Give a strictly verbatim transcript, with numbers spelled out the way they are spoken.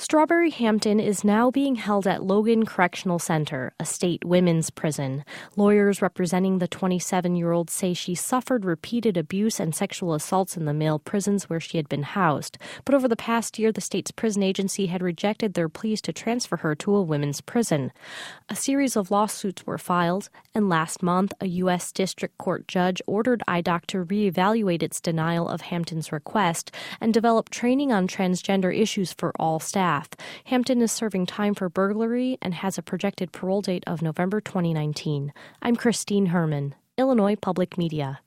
Strawberry Hampton is now being held at Logan Correctional Center, a state women's prison. Lawyers representing the twenty-seven-year-old say she suffered repeated abuse and sexual assaults in the male prisons where she had been housed. But over the past year, the state's prison agency had rejected their pleas to transfer her to a women's prison. A series of lawsuits were filed, and last month, a U S District Court judge ordered I D O C to reevaluate its denial of Hampton's request and develop training on transgender issues for all staff. Hampton is serving time for burglary and has a projected parole date of November twenty nineteen. I'm Christine Herman, Illinois Public Media.